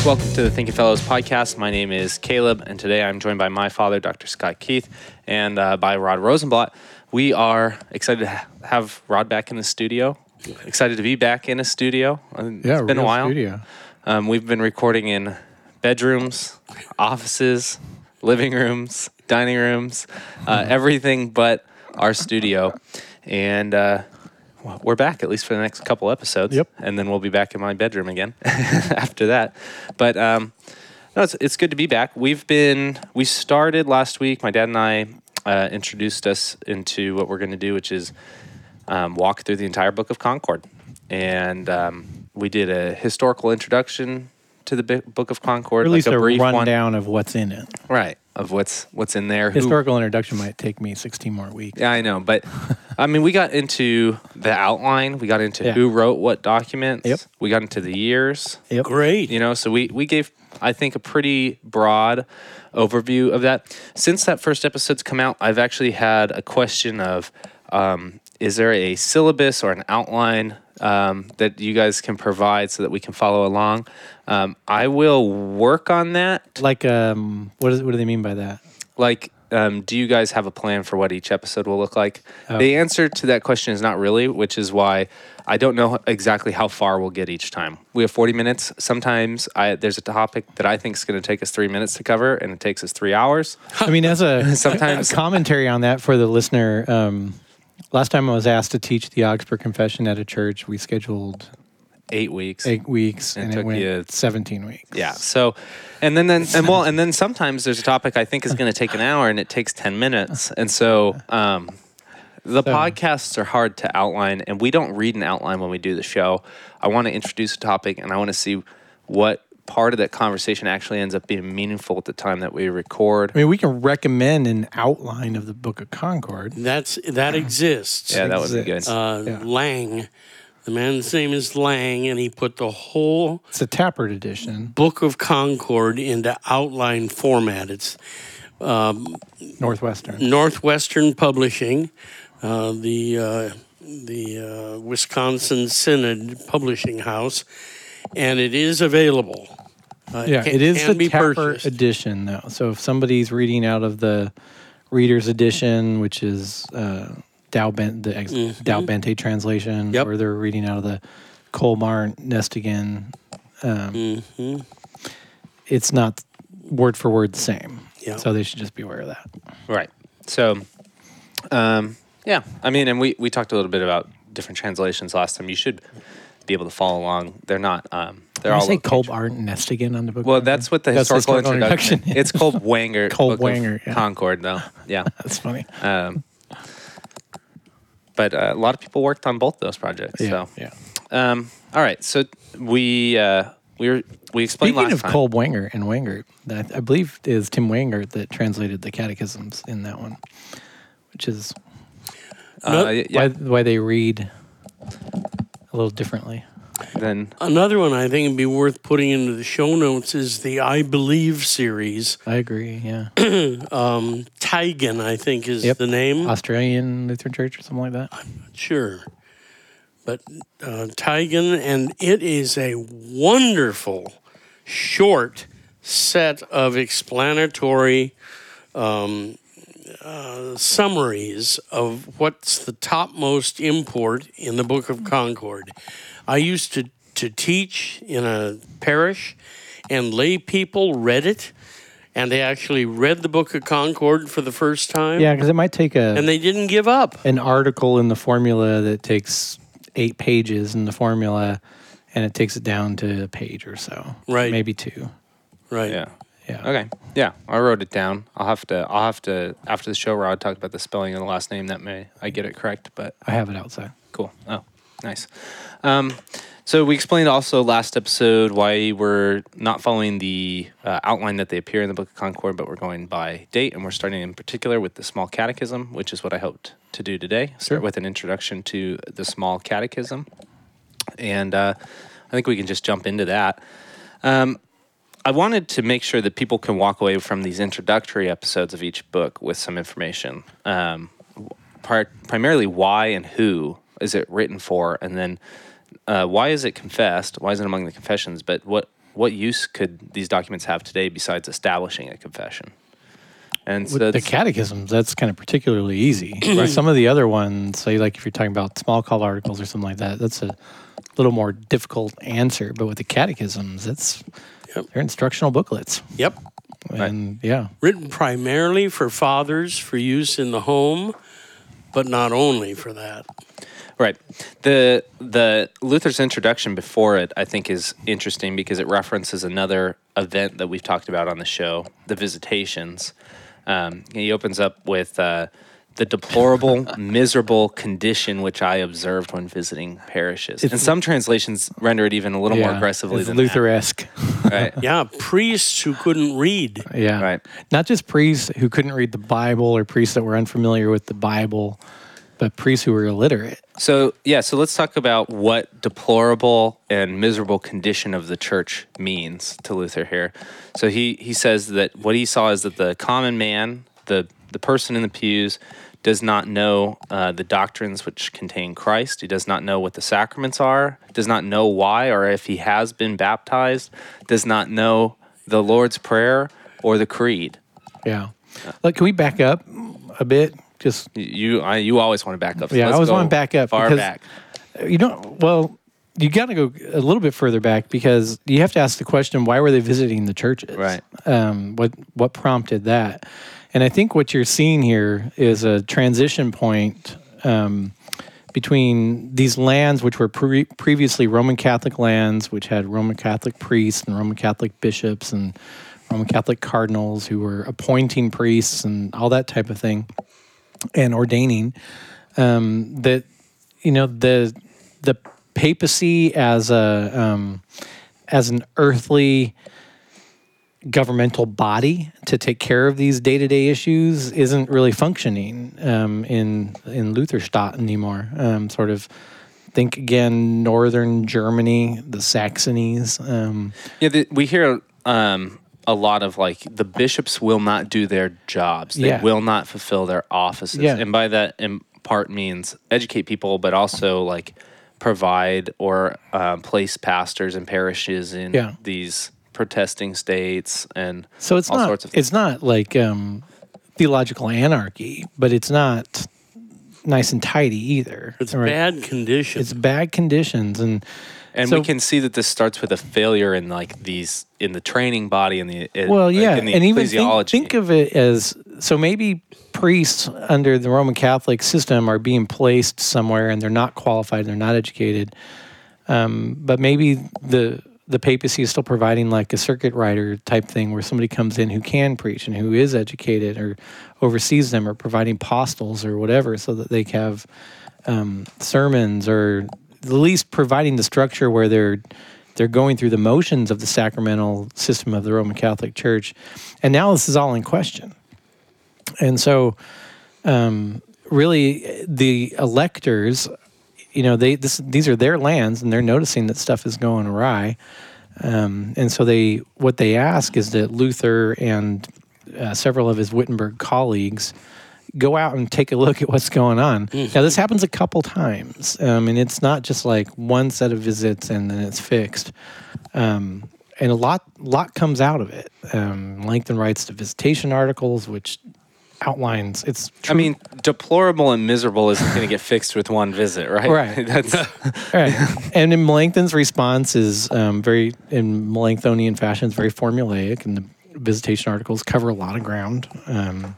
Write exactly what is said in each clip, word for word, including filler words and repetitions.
Welcome to the Thinking Fellows podcast. My name is Caleb, and today I'm joined by my father, Doctor Scott Keith, and uh, by Rod Rosenblatt. We are excited to ha- have Rod back in the studio. Excited to be back in a studio. It's yeah, been a while. Studio. Um, we've been recording in bedrooms, offices, living rooms, dining rooms, uh, everything but our studio. And uh, we're back, at least for the next couple episodes. Yep. And then we'll be back in my bedroom again after that. But um, no, it's, it's good to be back. We've been, we started last week. My dad and I uh, introduced us into what we're going to do, which is um, walk through the entire Book of Concord. And um, we did a historical introduction to the B- Book of Concord. Or at least like a, a brief rundown one. of what's in it. Right. Of what's what's in there. Historical Who, introduction might take me sixteen more weeks. Yeah, I know. But, I mean, we got into the outline. We got into Yeah. who wrote what documents. Yep. We got into the years. Yep. Great. You know, so we, we gave, I think, a pretty broad overview of that. Since that first episode's come out, I've actually had a question of, um, is there a syllabus or an outline um, that you guys can provide so that we can follow along? Um, I will work on that. Like, um, what is what do they mean by that? Like, um, do you guys have a plan for what each episode will look like? Oh. The answer to that question is not really, which is why I don't know exactly how far we'll get each time. We have forty minutes. Sometimes I, there's a topic that I think is going to take us three minutes to cover, and it takes us three hours. I mean, as a Sometimes- a commentary on that for the listener, um, last time I was asked to teach the Augsburg Confession at a church, we scheduled Eight weeks. eight weeks, It and took it went you- seventeen weeks. Yeah. So, and then, then and well, and then sometimes there's a topic I think is going to take an hour and it takes ten minutes. And so, um, the So- podcasts are hard to outline, and we don't read an outline when we do the show. I want to introduce a topic, and I want to see what part of that conversation actually ends up being meaningful at the time that we record. I mean, we can recommend an outline of the Book of Concord. That's that exists. Yeah, that would be good. Exists. Uh, Yeah. Lang, the man's name is Lang, and he put the whole It's a Tappert edition, Book of Concord into outline format. It's Northwestern. Northwestern Publishing, uh, the uh, the uh, Wisconsin Synod Publishing House, and it is available. Uh, Yeah, can- it is can the be Tappert purchased. edition, though. So if somebody's reading out of the Reader's Edition, which is uh, Dow ben- the ex- Mhm. Dow Bente translation, Yep. or they're reading out of the Colmar Nestigan, um, Mhm. it's not word for word the same. Yeah. So they should just be aware of that. Right. So, um, yeah. I mean, and we, we talked a little bit about different translations last time. You should be able to follow along. They're not. Um, they're Did I all. say Colmar Nestigan on the book? Well, that's what the That's the historical, historical introduction. introduction. It's called Wanger. Called Book of Wanger, yeah. Concord, though. Yeah. That's funny. Um, but uh, a lot of people worked on both those projects. Yeah. So, yeah. um, all right. So we uh, we were we explained Speaking last of time. Kolb Wanger and Wangert, that I believe it is Tim Wangert that translated the catechisms in that one, which is uh, yeah. why, why they read a little differently. Then Another one I think would be worth putting into the show notes is the I Believe series. I agree. Yeah, Um, Tigan, I think, is Yep. the name. Australian Lutheran Church or something like that. Sure. But uh, Tigan, and it is a wonderful, short set of explanatory um, uh, summaries of what's the topmost import in the Book of Concord. I used to, to teach in a parish, and lay people read it, and they actually read the Book of Concord for the first time, Yeah, because it might take a and they didn't give up. an article in the formula that takes eight pages in the formula, and it takes it down to a page or so, Right. Maybe two. Right. yeah. Yeah. Okay. Yeah, I wrote it down. I'll have to. I'll have to after the show. Rod talked about the spelling of the last name. That may I get it correct, but I have it outside. cool. Oh, nice. Um, so we explained also last episode why we're not following the uh, outline that they appear in the Book of Concord, but we're going by date, and we're starting in particular with the Small Catechism, which is what I hoped to do today. Start Sure. with an introduction to the Small Catechism, and uh, I think we can just jump into that. Um, I wanted to make sure that people can walk away from these introductory episodes of each book with some information. Um, pri- primarily, why and who is it written for, and then uh, why is it confessed? Why is it among the confessions? But what what use could these documents have today besides establishing a confession? And so With the that's- catechisms, that's kind of particularly easy. Right. Some of the other ones, say like if you're talking about small call articles or something like that, that's a little more difficult answer. But with the catechisms, it's Yep. they're instructional booklets. Yep. And yeah, Written primarily for fathers for use in the home, but not only for that. Right. The the Luther's introduction before it, I think, is interesting because it references another event that we've talked about on the show, the visitations. Um, he opens up with uh, the deplorable, miserable condition which I observed when visiting parishes. It's- and some translations render it even a little more yeah, aggressively it's than Luther-esque. that. Right. Yeah, priests who couldn't read. Yeah. Right. Not just priests who couldn't read the Bible or priests that were unfamiliar with the Bible, but priests who were illiterate. So, yeah, so let's talk about what deplorable and miserable condition of the church means to Luther here. So he, he says that what he saw is that the common man, the, the person in the pews, does not know uh, the doctrines which contain Christ. He does not know what the sacraments are, does not know why or if he has been baptized, does not know the Lord's Prayer or the Creed. Yeah. Look, can we back up a bit? Just You I, you always want to back up. So yeah, I let's always go want to back up far because back. you don't. Well, you got to go a little bit further back because you have to ask the question: why were they visiting the churches? Right. Um, what what prompted that? And I think what you're seeing here is a transition point um, between these lands, which were pre- previously Roman Catholic lands, which had Roman Catholic priests and Roman Catholic bishops and Roman Catholic cardinals who were appointing priests and all that type of thing, and ordaining. Um, that you know the the papacy as a um, as an earthly governmental body to take care of these day-to-day issues isn't really functioning um, in in Lutherstadt anymore. Um, sort of think again, northern Germany, the Saxonies. Um, Yeah, the, we hear um, a lot of like the bishops will not do their jobs. They Yeah. will not fulfill their offices. Yeah. And by that, in part means educate people, but also like provide or uh, place pastors and parishes in Yeah. these protesting states and so it's all not sorts of things. it's not like um, theological anarchy, but it's not nice and tidy either. It's Right? bad condition. It's bad conditions, and And so- we can see that this starts with a failure in like these in the training body and the in, well, like, yeah, in the and even think, ecclesiology. think of it as so maybe priests under the Roman Catholic system are being placed somewhere and they're not qualified, they're not educated, um, but maybe the the papacy is still providing like a circuit rider type thing where somebody comes in who can preach and who is educated or oversees them or providing apostles or whatever so that they have um, sermons or at least providing the structure where they're they're going through the motions of the sacramental system of the Roman Catholic Church. And now this is all in question. And so um, really the electors, you know, they this these are their lands and they're noticing that stuff is going awry. Um, and so they what they ask is that Luther and uh, several of his Wittenberg colleagues go out and take a look at what's going on. Mm-hmm. Now, this happens a couple times, um, and it's not just like one set of visits and then it's fixed. Um, and a lot, lot comes out of it. Um, Langton writes the visitation articles, which outlines it's. I mean, deplorable and miserable isn't going to get fixed with one visit, right? Right. That's Right. And in Melanchthon's response is um, very, in Melanchthonian fashion, it's very formulaic, and the visitation articles cover a lot of ground. Um,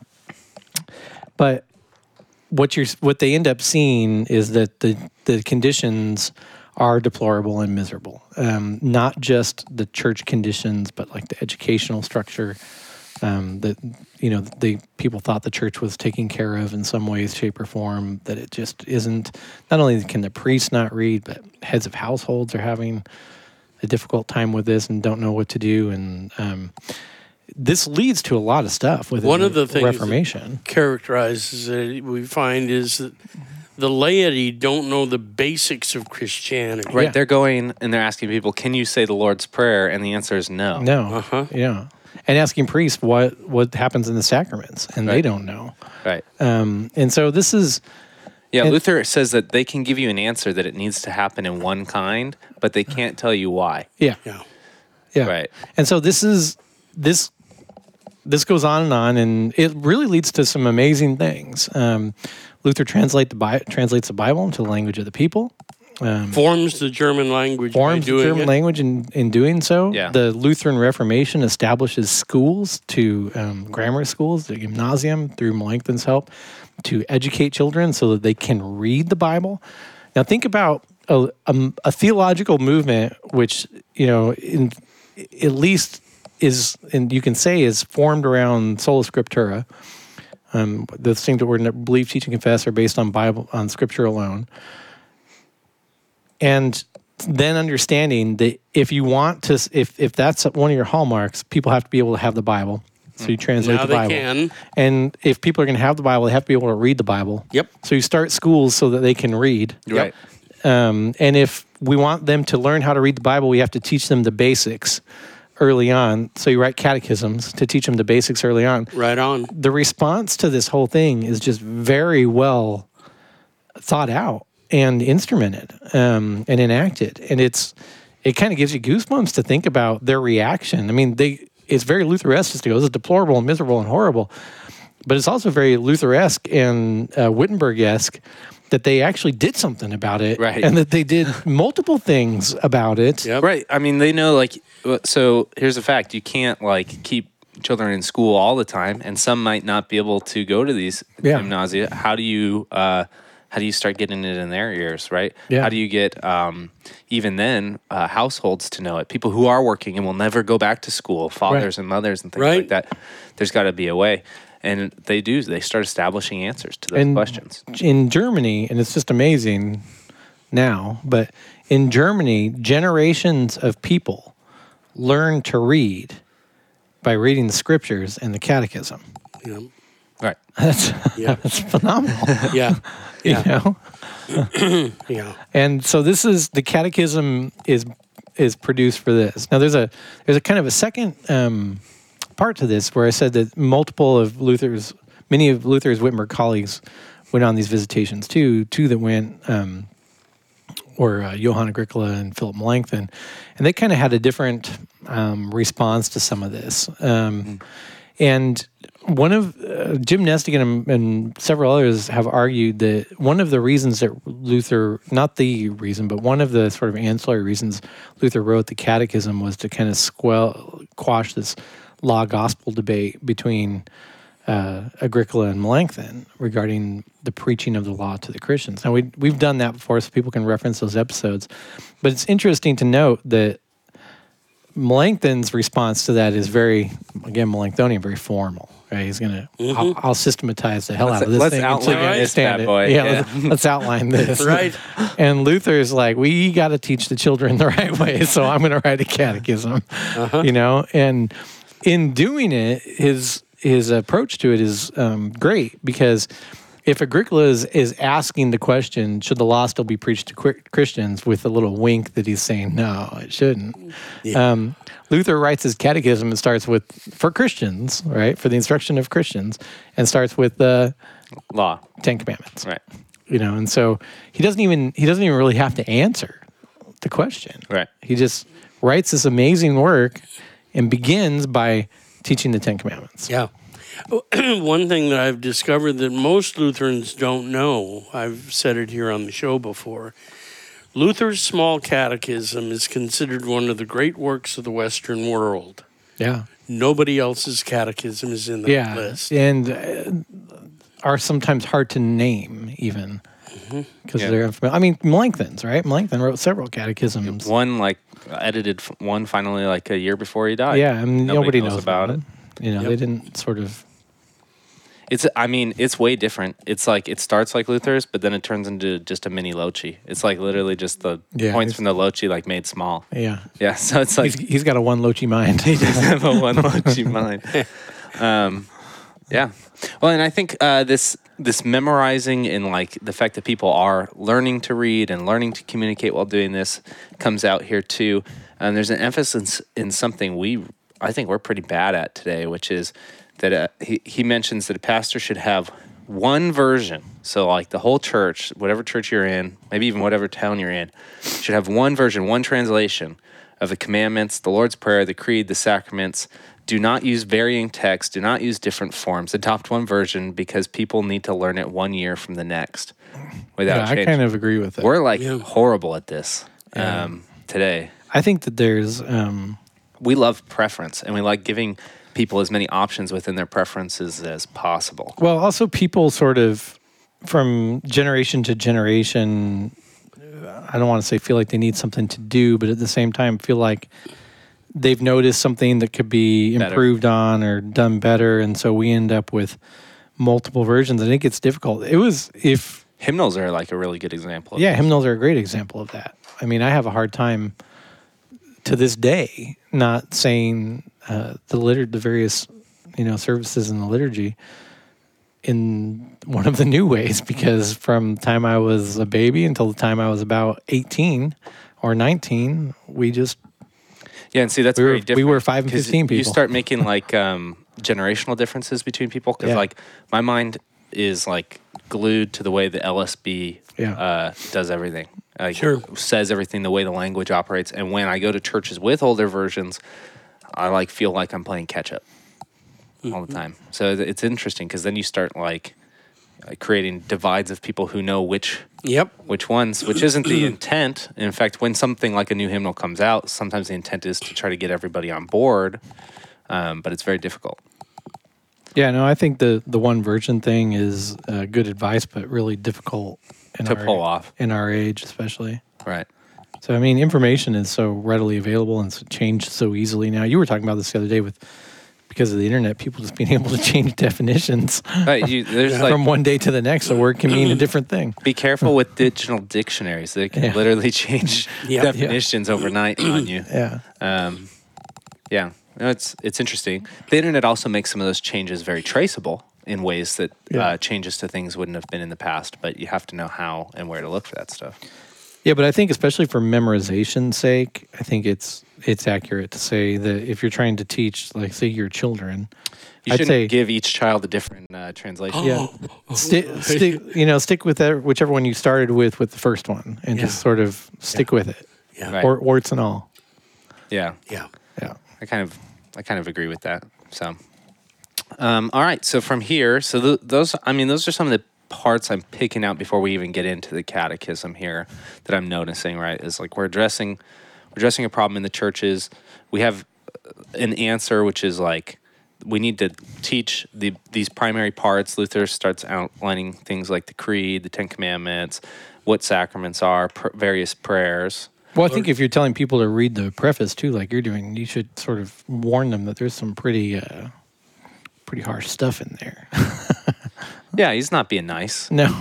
but what you're, what they end up seeing is that the the conditions are deplorable and miserable. Um, not just the church conditions, but like the educational structure. Um, that you know, the people thought the church was taking care of in some ways, shape, or form. That it just isn't. Not only can the priests not read, but heads of households are having a difficult time with this and don't know what to do. And um, this leads to a lot of stuff with One of the things Reformation. characterizes it, we find, is that the laity don't know the basics of Christianity. right. Yeah. They're going and they're asking people, "Can you say the Lord's Prayer?" And the answer is no. No, Uh-huh. yeah, and asking priests what what happens in the sacraments, and they Right. don't know. Right. Um, and so this is Yeah, And- Luther says that they can give you an answer that it needs to happen in one kind, but they can't tell you why. yeah. Yeah. Yeah. Right. And so this is this this goes on and on, and it really leads to some amazing things. Um, Luther translate the Bi- translates the Bible into the language of the people. Um, Forms the German language forms by the doing German it. language in, in doing so. Yeah. The Lutheran Reformation establishes schools to um, grammar schools, the gymnasium, through Melanchthon's help, to educate children so that they can read the Bible. Now think about a, a, a theological movement which, you know, in, at least is, and you can say is formed around sola scriptura. Um, the things that we're going to believe, teach, and confess are based on Bible, on Scripture alone. And then understanding that if you want to, if if that's one of your hallmarks, people have to be able to have the Bible. So you translate Now the they Bible. can. And if people are going to have the Bible, they have to be able to read the Bible. Yep. So you start schools so that they can read. Right. Um, and if we want them to learn how to read the Bible, we have to teach them the basics early on. So you write catechisms to teach them the basics early on. Right on. The response to this whole thing is just very well thought out and instrumented um, and enacted. And it's it kind of gives you goosebumps to think about their reaction. I mean, they it's very Lutheresque to go, this is deplorable and miserable and horrible. But it's also very Lutheresque and uh, Wittenberg-esque that they actually did something about it, Right. and that they did multiple things about it. Yep. Right. I mean, they know, like, so here's the fact. You can't, like, keep children in school all the time, and some might not be able to go to these Yeah. gymnasia. How do you, uh, how do you start getting it in their ears, right? Yeah. How do you get, um, even then, uh, households to know it? People who are working and will never go back to school, fathers and mothers and things Right. like that. There's got to be a way. And they do. They start establishing answers to those And questions. in Germany, and it's just amazing now, but in Germany, generations of people learn to read by reading the scriptures and the catechism. Yep. Right. That's, Yeah. that's phenomenal. Yeah. Yeah. You know? Yeah. And so this is the catechism is is produced for this. Now there's a there's a kind of a second um, part to this where I said that multiple of Luther's, many of Luther's Wittenberg colleagues went on these visitations too. Two that went um, were uh, Johann Agricola and Philip Melanchthon, and they kind of had a different um, response to some of this. Um, mm. And one of uh, Jim Nestigan and, and several others have argued that one of the reasons that Luther, not the reason, but one of the sort of ancillary reasons Luther wrote the Catechism was to kind of squel, quash this law-gospel debate between uh, Agricola and Melanchthon regarding the preaching of the law to the Christians. Now, we, we've done that before, so people can reference those episodes. But it's interesting to note that Melanchthon's response to that is very, again, Melanchthonian, very formal. Right? He's going to, Mm-hmm. I'll, I'll systematize the hell Let's- out of this let's thing until you outline this understand bad it. boy. Yeah, Yeah. Let's, let's outline this. Right. And Luther's like, we got to teach the children the right way, so I'm going to write a catechism. Uh-huh. You know, and in doing it, his his approach to it is um, great, because if Agricola is, is asking the question, should the law still be preached to qu- Christians, with a little wink that he's saying, no, it shouldn't. Yeah. Um, Luther writes his catechism and starts with, for Christians, right, for the instruction of Christians, and starts with the Law. Ten Commandments. Right. You know, and so he doesn't even he doesn't even really have to answer the question. Right. He just writes this amazing work and begins by teaching the Ten Commandments. Yeah. One thing that I've discovered that most Lutherans don't know, I've said it here on the show before, Luther's Small Catechism is considered one of the great works of the Western world. Yeah. Nobody else's catechism is in that Yeah. list. And uh, are sometimes hard to name even. Because Yeah. they're unfamiliar. I mean, Melanchthon's, right? Melanchthon wrote several catechisms. One, like, edited f- one finally, like, a year before he died. Yeah, I mean, nobody, knows, about it. them. You know, Yep. they didn't sort of. It's, I mean, it's way different. It's like, it starts like Luther's, but then it turns into just a mini Lochi. It's like literally just the Yeah, points it's- from the Lochi, like, made small. Yeah. Yeah, so it's like, He's, he's got a one Lochi mind. he doesn't have a one Lochi mind. Um, yeah. Well, and I think uh, this this memorizing and, like, the fact that people are learning to read and learning to communicate while doing this comes out here too. And there's an emphasis in something we, I think we're pretty bad at today, which is that uh, he, he mentions that a pastor should have one version. So like the whole church, whatever church you're in, maybe even whatever town you're in, should have one version, one translation of the commandments, the Lord's Prayer, the Creed, the sacraments. Do not use varying text. Do not use different forms. Adopt one version because people need to learn it one year from the next without Yeah, I change. kind of agree with it. We're like Yeah. horrible at this Yeah. um, today. I think that there's, um, We love preference, and we like giving people as many options within their preferences as possible. well, also people sort of from generation to generation, I don't want to say feel like they need something to do, but at the same time feel like they've noticed something that could be Better. improved on or done better. And so we end up with multiple versions. I think it's difficult. It was, if, Hymnals are like a really good example. Of yeah, this. hymnals are a great example of that. I mean, I have a hard time to this day not saying uh, the litur- the various, you know, services in the liturgy in one of the new ways, because from the time I was a baby until the time I was about eighteen or nineteen, we just Yeah, and see that's We were- very we different. were five and 'cause fifteen You people. start making like um, generational differences between people because Yeah. like my mind is like glued to the way the L S B Yeah. uh, does everything. Like, Sure. says everything the way the language operates. And when I go to churches with older versions, I like feel like I'm playing catch up all the time. So th- it's interesting because then you start like uh, creating divides of people who know which Yep. which ones, which isn't the intent. In fact, when something like a new hymnal comes out, sometimes the intent is to try to get everybody on board, um, but it's very difficult. Yeah, no, I think the the one version thing is uh, good advice, but really difficult in To our, pull off. in our age, especially. Right. So I mean, information is so readily available and it's changed so easily now. You were talking about this the other day with because of the internet, people just being able to change definitions Right. You, there's like, from one day to the next. A word can mean a different thing. be careful with digital dictionaries. They can Yeah. literally change Yeah. definitions overnight on you. Yeah, Um, yeah. No, it's it's interesting. The internet also makes some of those changes very traceable in ways that Yeah. uh, changes to things wouldn't have been in the past, but you have to know how and where to look for that stuff. yeah, but I think especially for memorization's sake, I think it's it's accurate to say that if you're trying to teach, like, say, your children, You I'd shouldn't say give each child a different uh, translation. yeah, stick, stick, you know, stick with that, whichever one you started with, with the first one, and Yeah. just sort of stick with it, Yeah. Right. or warts and all. Yeah. Yeah. Yeah. I kind of, I kind of agree with that. So, um, all right. So from here, so th- those, I mean, those are some of the parts I'm picking out before we even get into the catechism here that I'm noticing. Right, is like we're addressing, we're addressing a problem in the churches. We have an answer, which is like we need to teach the these primary parts. Luther starts outlining things like the Creed, the Ten Commandments, what sacraments are, pr- various prayers. Well, I think if you're telling people to read the preface too, like you're doing, you should sort of warn them that there's some pretty, uh, pretty harsh stuff in there. Yeah, he's not being nice. No,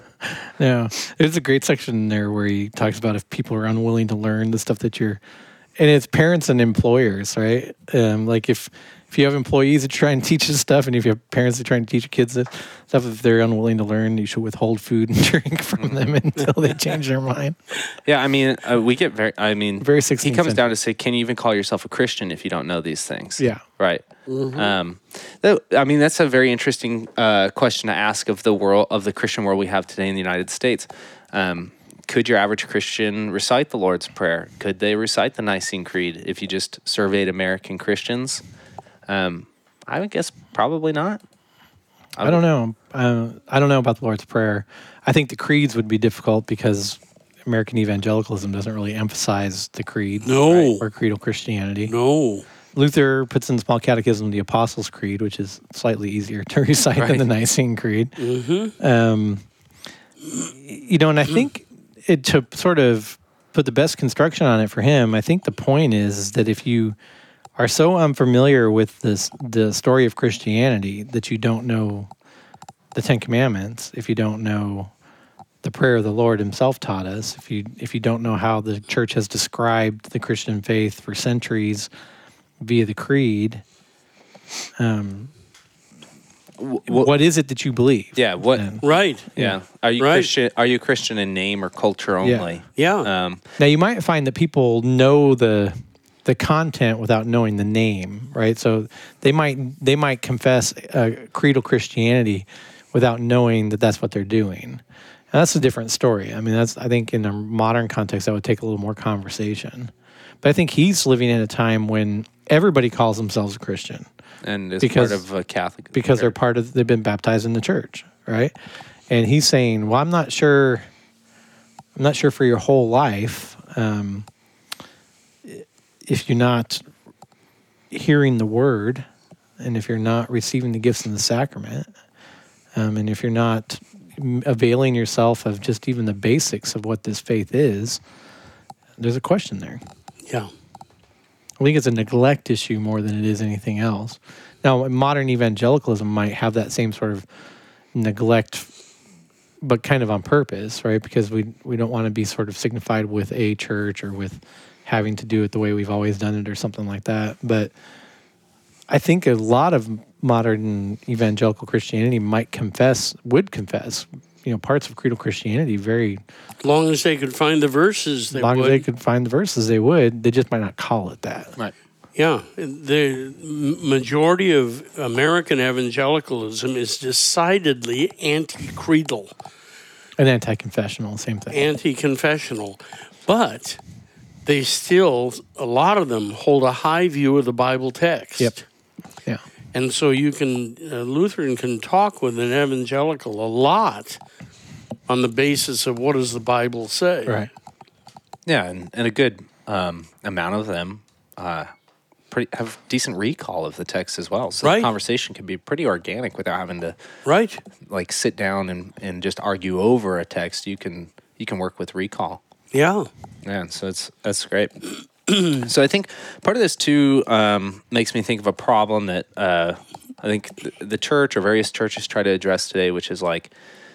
no. There's a great section in there where he talks about if people are unwilling to learn the stuff that you're, and it's parents and employers, right? Um, like if if you have employees that try and teach this stuff, and if you have parents that try and teach your kids this stuff, if they're unwilling to learn, you should withhold food and drink from them until they change their mind. Yeah, I mean, uh, we get very. I mean, Very he sixteenth comes century. down to say, can you even call yourself a Christian if you don't know these things? Yeah. Right. Um, that, I mean, that's a very interesting uh, question to ask of the world of the Christian world we have today in the United States. Um, could your average Christian recite the Lord's Prayer? Could they recite the Nicene Creed if you just surveyed American Christians? Um, I would guess probably not. I don't know. Uh, I don't know about the Lord's Prayer. I think the creeds would be difficult because American evangelicalism doesn't really emphasize the creed No. or creedal Christianity. No. Luther puts in the Small Catechism the Apostles' Creed, which is slightly easier to recite than Right. the Nicene Creed. Um, you know, and I think it to sort of put the best construction on it for him, I think the point is, is that if you are so unfamiliar with this the story of Christianity that you don't know the Ten Commandments, if you don't know the prayer the Lord himself taught us, if you if you don't know how the church has described the Christian faith for centuries via the creed, um, Wh- what is it that you believe? Yeah. What? then? Right. Yeah. Are you Right. Christian? Are you Christian in name or culture only? Yeah. Um, Now you might find that people know the the content without knowing the name, right? So they might they might confess uh, creedal Christianity without knowing that that's what they're doing. And that's a different story. I mean, that's I think in a modern context, that would take a little more conversation. But I think he's living in a time when everybody calls themselves a Christian. And is Because- part of a Catholic. because they're part of they've been baptized in the church, right? And he's saying, well, I'm not sure I'm not sure for your whole life, um, if you're not hearing the word, and if you're not receiving the gifts in the sacrament, um, and if you're not m- availing yourself of just even the basics of what this faith is, there's a question there. Yeah. I think it's a neglect issue more than it is anything else. Now, modern evangelicalism might have that same sort of neglect, but kind of on purpose, right? Because we we don't want to be sort of signified with a church or with having to do it the way we've always done it or something like that. But I think a lot of modern evangelical Christianity might confess, would confess, you know, parts of creedal Christianity very As long as they could find the verses, they as long would. as they could find the verses, they would. They just might not call it that. Right. Yeah, the m- majority of American evangelicalism is decidedly anti-creedal, And anti-confessional, same thing. anti-confessional, but they still, a lot of them hold a high view of the Bible text. Yep. Yeah. And so you can, uh, Lutheran can talk with an evangelical a lot on the basis of what does the Bible say. Right. Yeah, and, and a good um, amount of them uh, pretty have decent recall of the text as well. So Right. the conversation can be pretty organic without having to Right? like sit down and, and just argue over a text. You can you can work with recall. Yeah. Yeah, so it's that's great. So I think part of this too um, makes me think of a problem that uh, I think the, the church or various churches try to address today, which is like,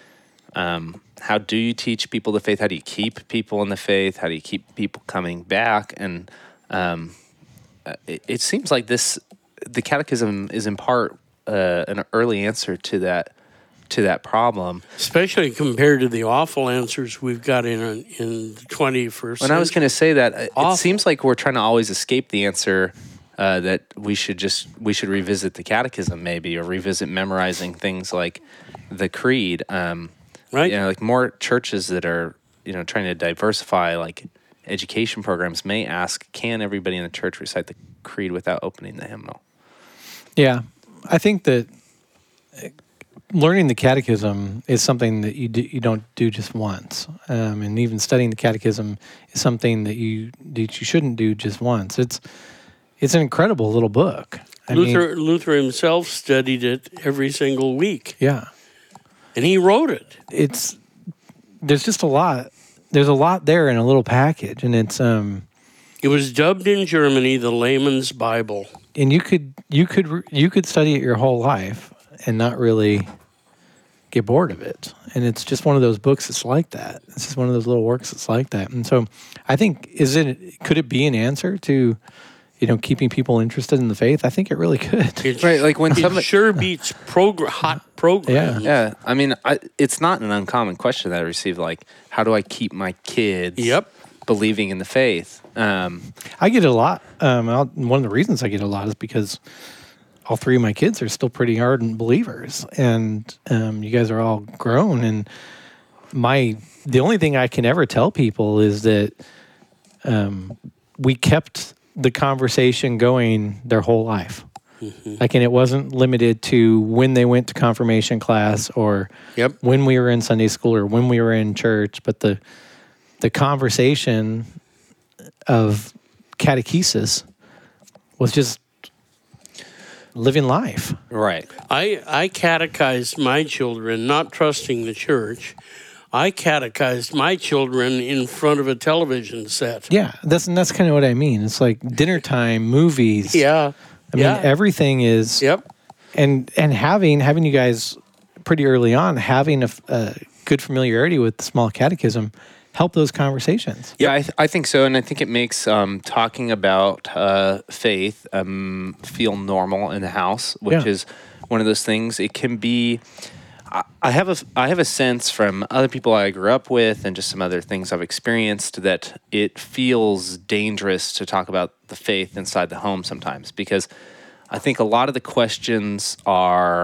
um, how do you teach people the faith? How do you keep people in the faith? How do you keep people coming back? And um, uh, it, it seems like this, the catechism is in part uh, an early answer to that to that problem. Especially compared to the awful answers we've got in in the twenty-first And century. I was going to say that uh, Awful. it seems like we're trying to always escape the answer uh, that we should just we should revisit the catechism maybe, or revisit memorizing things like the creed. Um, Right. You know, like more churches that are you know trying to diversify like education programs may ask, can everybody in the church recite the creed without opening the hymnal? Yeah. I think that uh, learning the catechism is something that you do, you don't do just once. Um, and even studying the catechism is something that you that you shouldn't do just once. It's it's an incredible little book. I Luther mean, Luther himself studied it every single week, yeah. and he wrote it. It's there's just a lot. There's a lot there in a little package, and it's um It was dubbed in Germany the layman's Bible. and you could you could re- you could study it your whole life and not really get bored of it. And it's just one of those books that's like that. It's just one of those little works that's like that. And so I think is it could it be an answer to you know keeping people interested in the faith? I think it really could. It, Right, like when it somebody- sure beats progr- hot programs. Yeah, I mean, I, it's not an uncommon question that I receive. Like, how do I keep my kids? Yep. Believing in the faith. Um, I get it a lot. Um, I'll, one of the reasons I get it a lot is because all three of my kids are still pretty ardent believers, and um, you guys are all grown. And my the only thing I can ever tell people is that um, we kept the conversation going their whole life. Mm-hmm. Like, and it wasn't limited to when they went to confirmation class or Yep. when we were in Sunday school or when we were in church, but the the conversation of catechesis was just living life. right. I, I catechized my children, not trusting the church. I catechized my children in front of a television set. Yeah, that's and that's kind of what I mean. It's like dinner time, movies. Yeah. I mean, yeah. everything is. Yep. And and having having you guys pretty early on having a, f- a good familiarity with the small catechism help those conversations. Yeah, I, th- I think so, and I think it makes um, talking about uh, faith um, feel normal in the house, which Yeah. is one of those things. It can be. I, I have a I have a sense from other people I grew up with, and just some other things I've experienced, that it feels dangerous to talk about the faith inside the home sometimes, because I think a lot of the questions are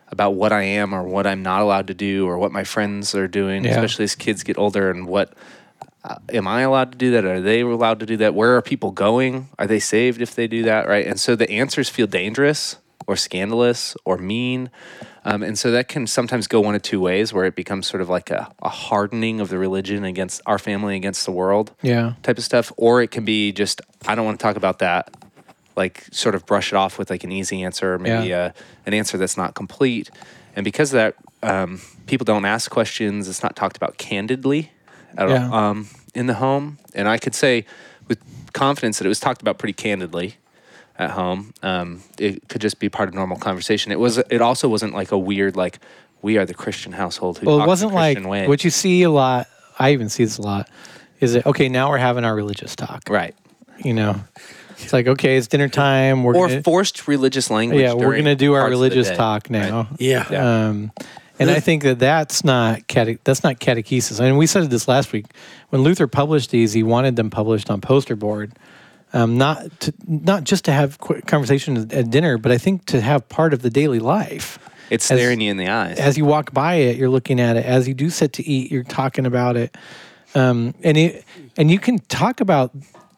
about what I am or what I'm not allowed to do or what my friends are doing, Yeah. especially as kids get older, and what uh, am I allowed to do that? Are they allowed to do that? Where are people going? Are they saved if they do that, right? And so the answers feel dangerous or scandalous or mean. Um, and so that can sometimes go one of two ways, where it becomes sort of like a, a hardening of the religion against our family, against the world Yeah. type of stuff. Or it can be just, I don't want to talk about that, like sort of brush it off with like an easy answer, or maybe Yeah. uh, an answer that's not complete. And because of that, um, people don't ask questions. It's not talked about candidly at Yeah. all, um, in the home. And I could say with confidence that it was talked about pretty candidly at home. Um, it could just be part of normal conversation. It was. It also wasn't like a weird, like, we are the Christian household who Well, talk it wasn't the like Christian way. what you see a lot. I even see this a lot. Is it okay? Now we're having our religious talk. Right. You know, it's like, okay, it's dinner time. We're Or gonna, forced religious language. yeah, we're during gonna do our parts of the religious day, talk right? now. Yeah. Um, and I think that that's not cate- that's not catechesis. I mean, we said this last week when Luther published these. He wanted them published on poster board, um, not to, not just to have qu- conversation at, at dinner, but I think to have part of the daily life. It's As- staring you in the eyes. As you walk by it, you're looking at it. As you do sit to eat, you're talking about it. Um, and it, and you can talk about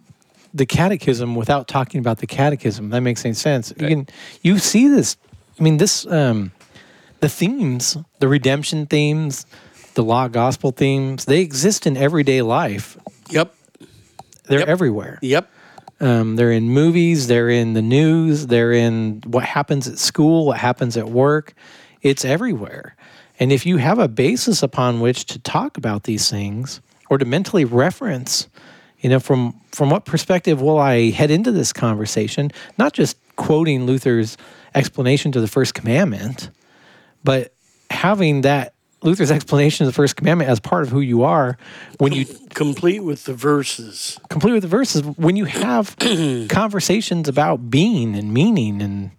the catechism without talking about the catechism. That makes any sense. You Right. can you see this. I mean, this um, the themes, the redemption themes, the law gospel themes. They exist in everyday life. Yep. They're Yep. everywhere. Yep. Um, they're in movies. They're in the news. They're in what happens at school. What happens at work. It's everywhere. And if you have a basis upon which to talk about these things, or to mentally reference, you know, from from what perspective will I head into this conversation? Not just quoting Luther's explanation to the first commandment, but having that Luther's explanation of the first commandment as part of who you are when you Complete with the verses. complete with the verses, when you have conversations about being and meaning and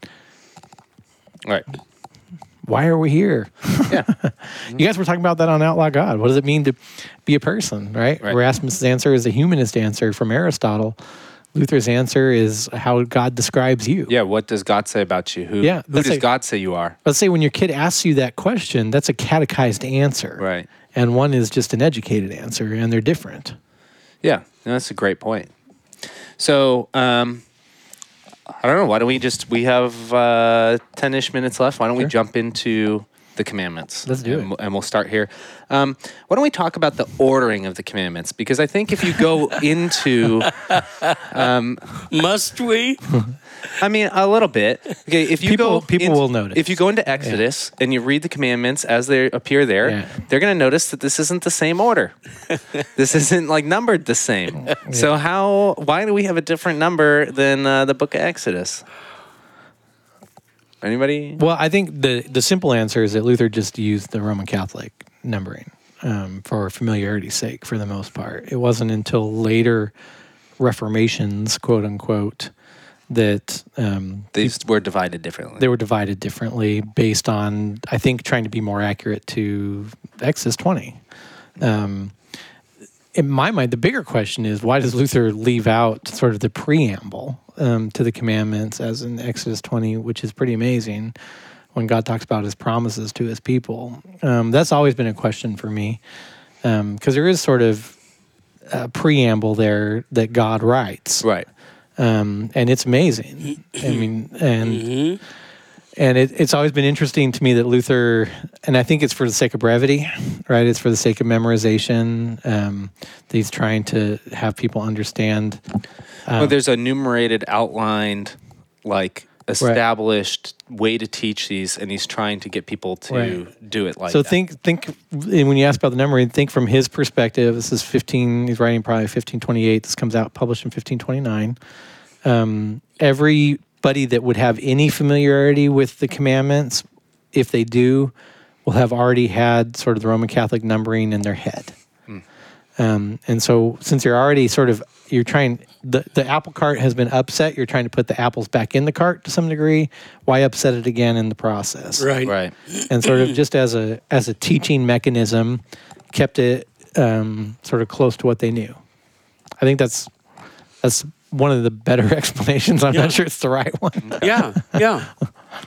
Right. why are we here? Yeah. You guys were talking about that on Outlaw God. What does it mean to be a person, right? Right. Erasmus' answer is a humanist answer from Aristotle. Luther's answer is how God describes you. Yeah. What does God say about you? Who, Yeah, who that's does a- God say you are? Let's say when your kid asks you that question, that's a catechized answer. Right. And one is just an educated answer, and they're different. Yeah. No, that's a great point. So, um, I don't know. Why don't we just, we have uh, ten-ish minutes left. Why don't we Sure. jump into the commandments? Let's do and, it. we'll- And we'll start here. Um, why don't we talk about the ordering of the commandments? Because I think if you go into, Must we? I mean, a little bit. Okay, if you People- go, people in- will notice. If you go into Exodus and you read the commandments as they appear there, Yeah. they're going to notice that this isn't the same order. This isn't like numbered the same. So how? Why do we have a different number than uh, the Book of Exodus? Anybody? Well, I think the the simple answer is that Luther just used the Roman Catholic numbering um, for familiarity's sake, for the most part. It wasn't until later Reformations, quote unquote, that um, These were divided differently. they were divided differently based on, I think, trying to be more accurate to Exodus twenty. Um, in my mind, the bigger question is, why does Luther leave out sort of the preamble um, to the commandments as in Exodus twenty, which is pretty amazing when God talks about his promises to his people? Um, that's always been a question for me, because there is sort of a preamble there that God writes. right. Um, and it's amazing. I mean, and and it, it's always been interesting to me that Luther, and I think it's for the sake of brevity, right? It's for the sake of memorization. Um, that he's trying to have people understand. well, there's a enumerated, outlined, like established way to teach these, and he's trying to get people to Right. do it like So that. think think when you ask about the numbering, think from his perspective. This is fifteen. He's writing probably fifteen twenty-eight. This comes out published in fifteen twenty-nine. Um, everybody that would have any familiarity with the commandments, if they do, will have already had sort of the Roman Catholic numbering in their head. Um, and so, since you're already sort of you're trying the the apple cart has been upset, you're trying to put the apples back in the cart to some degree. Why upset it again in the process? Right. right. And sort of just as a as a teaching mechanism, kept it um, sort of close to what they knew. I think that's that's one of the better explanations. I'm Yeah. not sure it's the right one. Yeah. Yeah.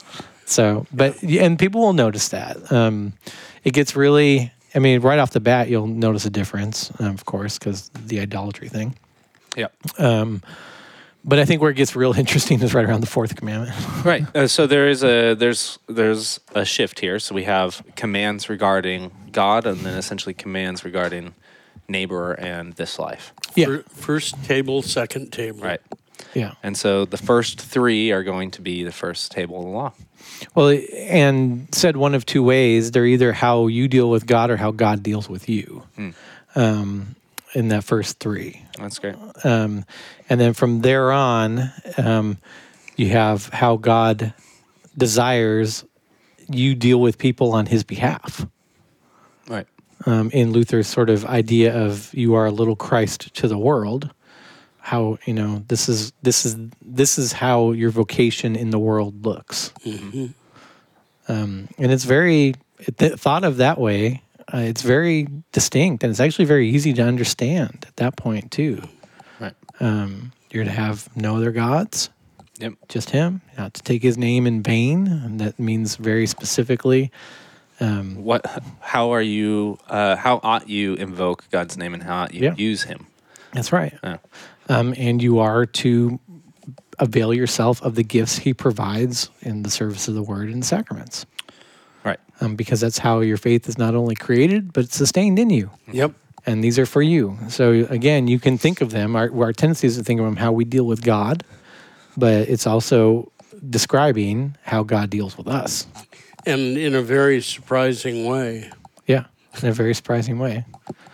So, but and people will notice that. Um, it gets really. I mean, right off the bat, you'll notice a difference, um, of course, because the idolatry thing. Yeah. Um, but I think where it gets real interesting is right around the fourth commandment. Right. Uh, so there is a there's there's a shift here. So we have commands regarding God, and then essentially commands regarding neighbor and this life. Yeah. Fir- First table, second table. Right. Yeah. And so the first three are going to be the first table of the law. Well, and said one of two ways. They're either how you deal with God or how God deals with you. Mm. Um, in that first three. That's great. Um, and then from there on, um, you have how God desires you deal with people on his behalf. Right. Um, in Luther's sort of idea of you are a little Christ to the world, how, you know, this is this is this is how your vocation in the world looks. Mm-hmm. Um, and it's very th- thought of that way. Uh, it's very distinct, and it's actually very easy to understand at that point too. Right. Um, you're to have no other gods, Yep. just him. Not to take his name in vain, and that means very specifically. Um, What? How are you? Uh, how ought you invoke God's name, and how ought you Yeah. use Him? that's right. Yeah. Um, and you are to avail yourself of the gifts he provides in the service of the word and the sacraments. Right. Um, because that's how your faith is not only created, but it's sustained in you. Yep. And these are for you. So again, you can think of them. Our, our tendency is to think of them how we deal with God, but it's also describing how God deals with us. And in a very surprising way. Yeah, in a very surprising way.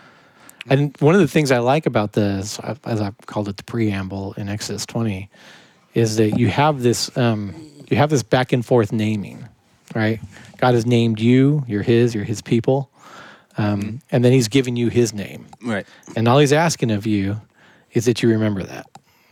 And one of the things I like about this, as I've called it the preamble in Exodus twenty, is that you have this um, you have this back and forth naming, right? God has named you, you're his, you're his people, um, and then he's given you his name. Right. And all he's asking of you is that you remember that.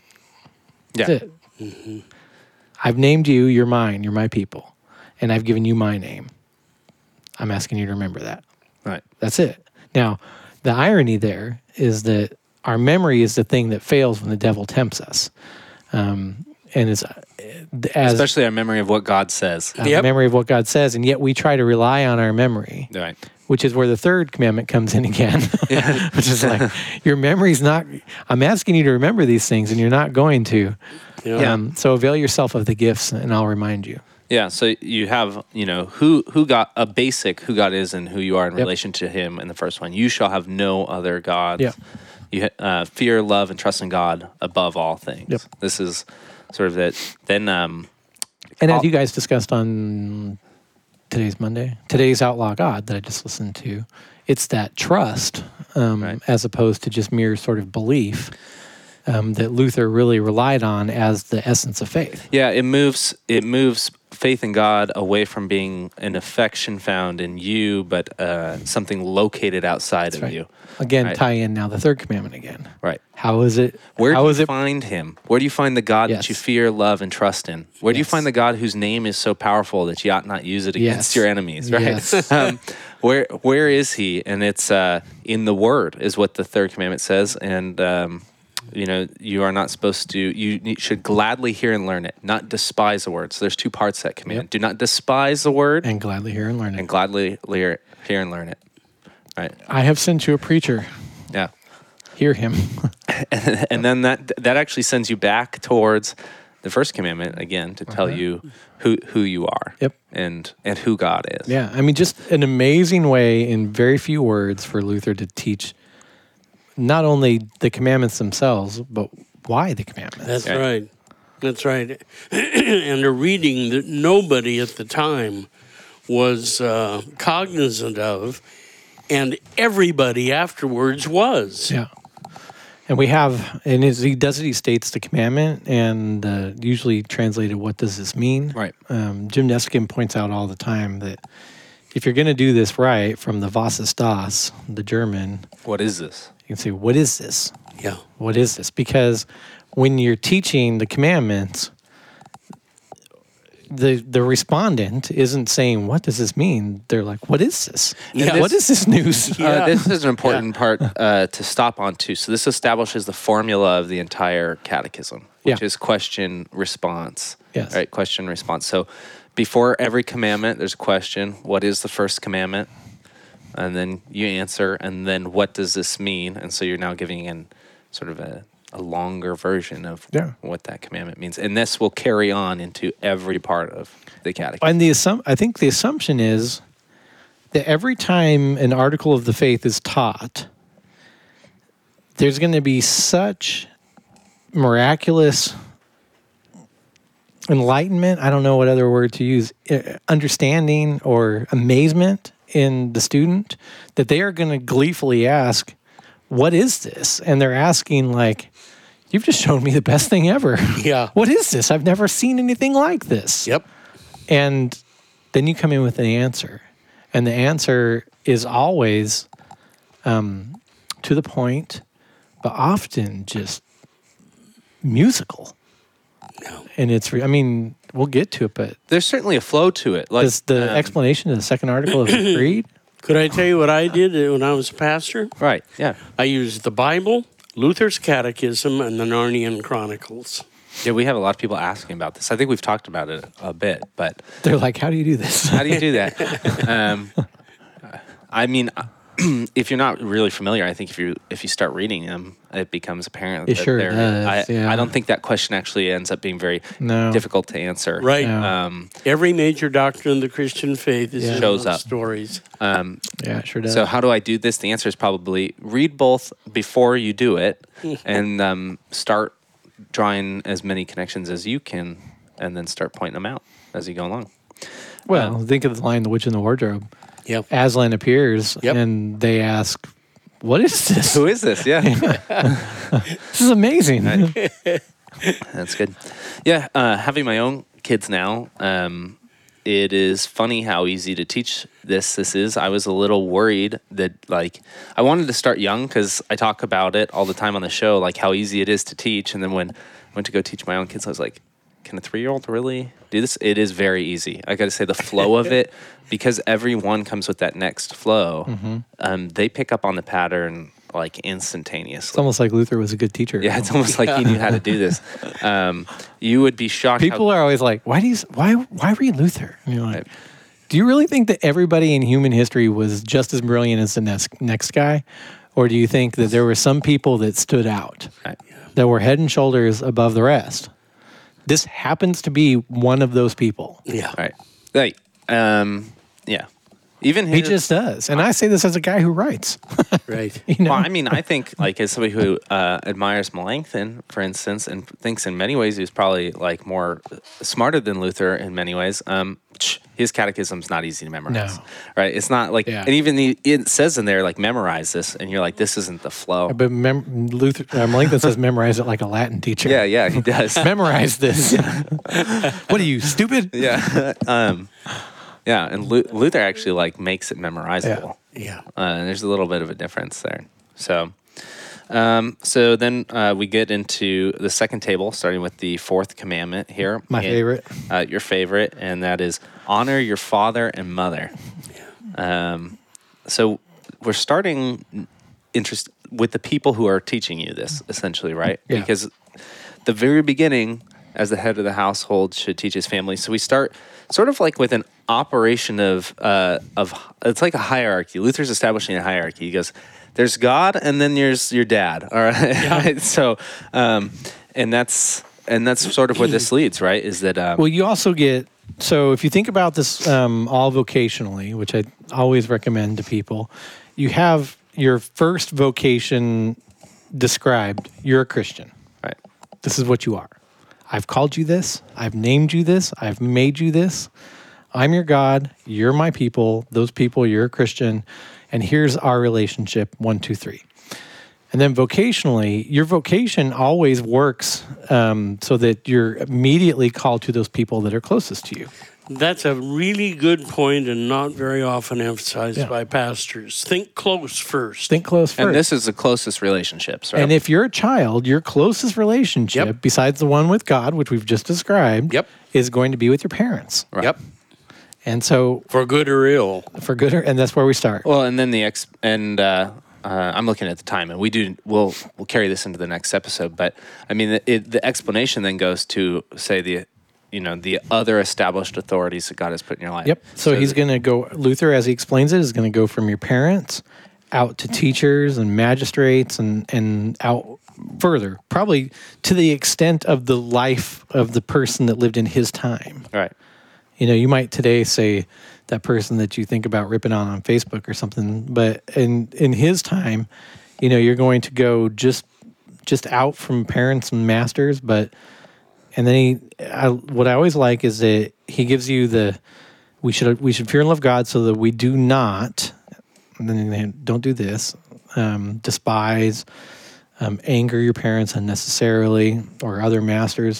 Yeah. That's it. Mm-hmm. I've named you, you're mine, you're my people, and I've given you my name. I'm asking you to remember that. Right. That's it. Now, the irony there is that our memory is the thing that fails when the devil tempts us. Um, and it's uh, as Especially our memory of what God says. uh, Yep. memory of what God says, and yet we try to rely on our memory, Right. which is where the third commandment comes in again, which is like, your memory's not, I'm asking you to remember these things, and you're not going to. Yeah. Um, so avail yourself of the gifts, and I'll remind you. Yeah, so you have, you know, who who got a basic who God is and who you are in Yep. relation to Him in the first one. You shall have no other gods. Yeah. You ha- uh, fear, love, and trust in God above all things. Yep. This is sort of that. Then, um, And as I'll- you guys discussed on today's Monday, today's Outlaw God that I just listened to, it's that trust um, Right. as opposed to just mere sort of belief um, that Luther really relied on as the essence of faith. yeah, it moves it moves faith in God away from being an affection found in you, but uh, something located outside of right. you. Again, Right. tie in now the third commandment again. Right. How is it? Where how do is you it? find Him? Where do you find the God Yes. that you fear, love, and trust in? Where do you Yes. find the God whose name is so powerful that you ought not use it against Yes. your enemies? Right? Yes. um, where Where is He? And it's uh, in the Word, is what the third commandment says. And um, you know, you are not supposed to. You need- should gladly hear and learn it, not despise the word. So there's two parts to that command. Yep. Do not despise the word, and, And gladly hear and learn it. gladly hear, hear and learn it. Right? I have sent you a preacher. Yeah. Hear him. And then that that actually sends you back towards the first commandment again to tell you who who you are. Yep. And and who God is. Yeah, I mean, just an amazing way in very few words for Luther to teach not only the commandments themselves, but why the commandments. That's Okay. right. That's right. And a reading that nobody at the time was uh, cognizant of, and everybody afterwards was. Yeah. And we have, and as he does it, he states the commandment, and uh, usually translated, what does this mean? Right. Um, Jim Neskin points out all the time that if you're going to do this right, from the Was ist das, the German, What is this? you can say, what is this? Yeah. What is this? Because when you're teaching the commandments, the the respondent isn't saying, what does this mean? They're like, what is this? Yeah. What is this news? Yeah. Uh, this is an important part uh, to stop on too. So this establishes the formula of the entire catechism, which Yeah. is question response. Yes. Right. Question response. So before every commandment, there's a question. What is the first commandment? And then you answer, and then what does this mean? And so you're now giving in sort of a, a longer version of Yeah. what that commandment means. And this will carry on into every part of the catechism. And the assum- I think the assumption is that every time an article of the faith is taught, there's going to be such miraculous enlightenment, I don't know what other word to use, uh, understanding or amazement in the student, that they are going to gleefully ask, what is this? And they're asking like, you've just shown me the best thing ever. Yeah. What is this? I've never seen anything like this. Yep. And then you come in with an answer. And the answer is always um, to the point, but often just musical. No. And it's, re- I mean, we'll get to it, but There's certainly a flow to it. Like does the um, explanation of the second article of the creed? Could I tell you what I did when I was a pastor? Right, yeah. I used the Bible, Luther's Catechism, and the Narnian Chronicles. Yeah, we have a lot of people asking about this. I think we've talked about it a bit, but They're like, how do you do this? how do you do that? um, I mean, if you're not really familiar, I think if you if you start reading them, it becomes apparent. It that sure they're- does, I, yeah. I don't think that question actually ends up being very No. difficult to answer. Right. No. Um, Every major doctrine of the Christian faith is Yeah. in Shows those up. stories. um, Yeah, it sure does. so how do I do this? The answer is probably read both before you do it, and um, start drawing as many connections as you can, and then start pointing them out as you go along. well, think of the line, The Witch in the Wardrobe. Yep. Aslan appears, Yep. and they ask, what is this? Who is this? Yeah. This is amazing. That's good. Yeah, uh, having my own kids now, um, it is funny how easy to teach this this is. I was a little worried that, like, I wanted to start young because I talk about it all the time on the show, like how easy it is to teach. And then when I went to go teach my own kids, I was like, can a three-year-old really do this? It is very easy. I got to say the flow of it, because everyone comes with that next flow. Um, they pick up on the pattern like instantaneously. It's almost like Luther was a good teacher. Yeah, it's almost like he knew how to do this. Um, you would be shocked. People how, are always like, why do you, s- why, why read Luther? And you're like, Right. do you really think that everybody in human history was just as brilliant as the next, next guy? Or do you think that there were some people that stood out, Right. that were head and shoulders above the rest? This happens to be one of those people. Yeah. Right. Right. Um, yeah. Even He his, just does. And I say this as a guy who writes. Right. You know? Well, I mean, I think like as somebody who uh, admires Melanchthon, for instance, and thinks in many ways he was probably like more smarter than Luther in many ways. Um, his catechism's not easy to memorize, No. right? It's not like, Yeah. and even the, it says in there like memorize this, and you're like, this isn't the flow. But mem- Luther, uh, Melanchthon says memorize it like a Latin teacher. Yeah, yeah, he does. Memorize this. What are you, stupid? yeah, um, yeah, and Lu- Luther actually like makes it memorizable. Yeah. Uh, and there's a little bit of a difference there. So, um, so then uh, we get into the second table, starting with the fourth commandment here. My And, favorite. Uh, your favorite, and that is honor your father and mother. Um, so we're starting interest with the people who are teaching you this, essentially, right? Yeah. Because the very beginning, as the head of the household, should teach his family. So we start sort of like with an operation of uh, of it's like a hierarchy. Luther's establishing a hierarchy. He goes, "There's God, and then there's your dad." All right. So, um, and that's and that's sort of where this leads, right? Is that um, Well, you also get, so if you think about this um, all vocationally, which I always recommend to people, you have your first vocation described. You're a Christian. right? This is what you are. I've called you this. I've named you this. I've made you this. I'm your God. You're my people. Those people, you're a Christian. And here's our relationship, one, two, three. And then vocationally, your vocation always works um, so that you're immediately called to those people that are closest to you. That's a really good point and not very often emphasized Yeah. by pastors. Think close first. Think close first. And this is the closest relationships, right? And if you're a child, your closest relationship, Yep. besides the one with God, which we've just described, Yep. is going to be with your parents. Right. Yep. And so, For good or ill. for good, or, and that's where we start. Well, and then the ex and uh, uh, I'm looking at the time, and we do we'll we'll carry this into the next episode. But I mean, the, it, the explanation then goes to say the you know, the other established authorities that God has put in your life. Yep. So, he's that- going to go, Luther, as he explains it, is going to go from your parents out to teachers and magistrates and, and out further, probably to the extent of the life of the person that lived in his time. Right. You know, you might today say that person that you think about ripping on on Facebook or something, but in in his time, you know, you're going to go just just out from parents and masters, but and then he, I, what I always like is that he gives you the we should we should fear and love God so that we do not, and then don't do this, um, despise, um, anger your parents unnecessarily or other masters.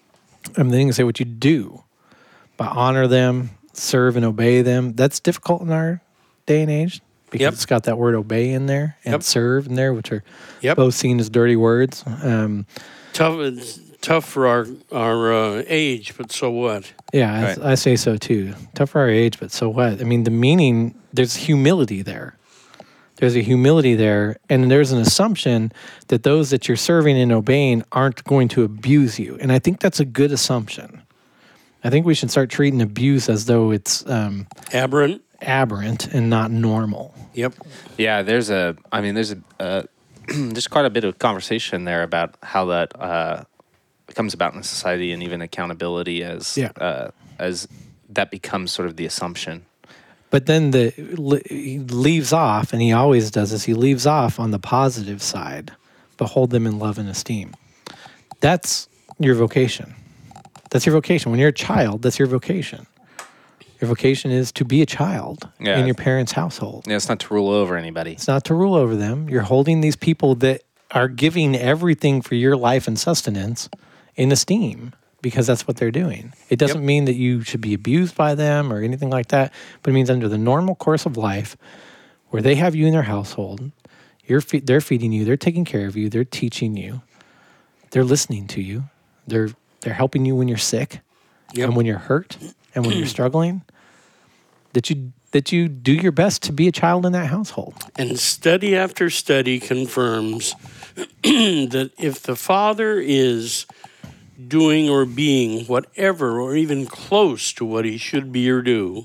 And then he can say what you do. But honor them, serve and obey them. That's difficult in our day and age because Yep. it's got that word obey in there and Yep. serve in there, which are Yep. both seen as dirty words. Um, Tough, it's tough for our our uh, age, but so what? yeah, I, Right. I say so too. Tough for our age, but so what? I mean, the meaning, there's humility there. There's a humility there, and there's an assumption that those that you're serving and obeying aren't going to abuse you. And I think that's a good assumption. I think we should start treating abuse as though it's um, Aberrant. aberrant and not normal. Yep. Yeah, there's a. I mean, there's a. Uh, there's quite a bit of conversation there about how that uh, comes about in society, and even accountability as Yeah. uh, as that becomes sort of the assumption. But then the he leaves off, and he always does this. He leaves off on the positive side, but hold them in love and esteem. That's your vocation. That's your vocation. When you're a child, that's your vocation. Your vocation is to be a child Yeah. in your parents' household. Yeah, it's not to rule over anybody. It's not to rule over them. You're holding these people that are giving everything for your life and sustenance in esteem because that's what they're doing. It doesn't Yep. mean that you should be abused by them or anything like that, but it means under the normal course of life where they have you in their household, you're fe- they're feeding you, they're taking care of you, they're teaching you, they're listening to you, they're they're helping you when you're sick Yep. and when you're hurt and when you're struggling, that you that you do your best to be a child in that household. And study after study confirms that if the father is doing or being whatever or even close to what he should be or do,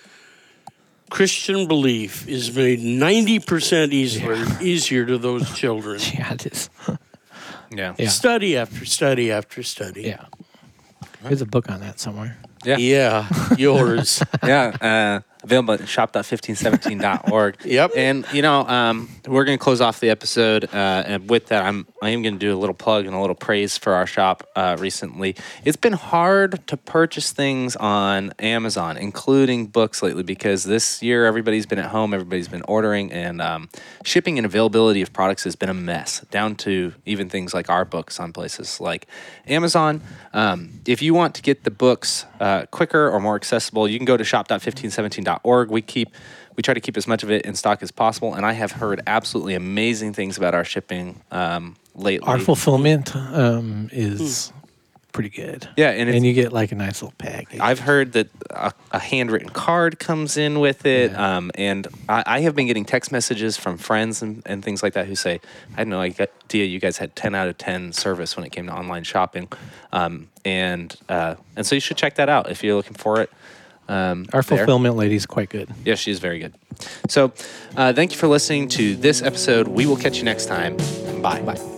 Christian belief is made ninety percent easier, easier to those children. Yeah, it is. Yeah. Yeah. Study after study after study. Yeah. There's a book on that somewhere. Yeah. Yeah, yours. yeah, uh, available at shop dot fifteen seventeen dot org. Yep. And you know, um, we're going to close off the episode, uh, and with that, I'm I am going to do a little plug and a little praise for our shop. Uh, recently, it's been hard to purchase things on Amazon, including books lately, because this year everybody's been at home, everybody's been ordering, and um, shipping and availability of products has been a mess. Down to even things like our books on places like Amazon. Um, if you want to get the books uh, quicker or more accessible, you can go to shop dot fifteen seventeen dot org. We keep we try to keep as much of it in stock as possible, and I have heard absolutely amazing things about our shipping um, lately. Our fulfillment um, is pretty good. Yeah, and it's- and you get like a nice little package. I've heard that a, a handwritten card comes in with it, Yeah. um, and I, I have been getting text messages from friends and, and things like that who say, "I had no idea you guys had ten out of ten service when it came to online shopping," um, and uh, and so you should check that out if you're looking for it. Um, Our there. fulfillment lady's quite good. Yeah, she's very good. So, uh, thank you for listening to this episode. We will catch you next time. Bye. Bye.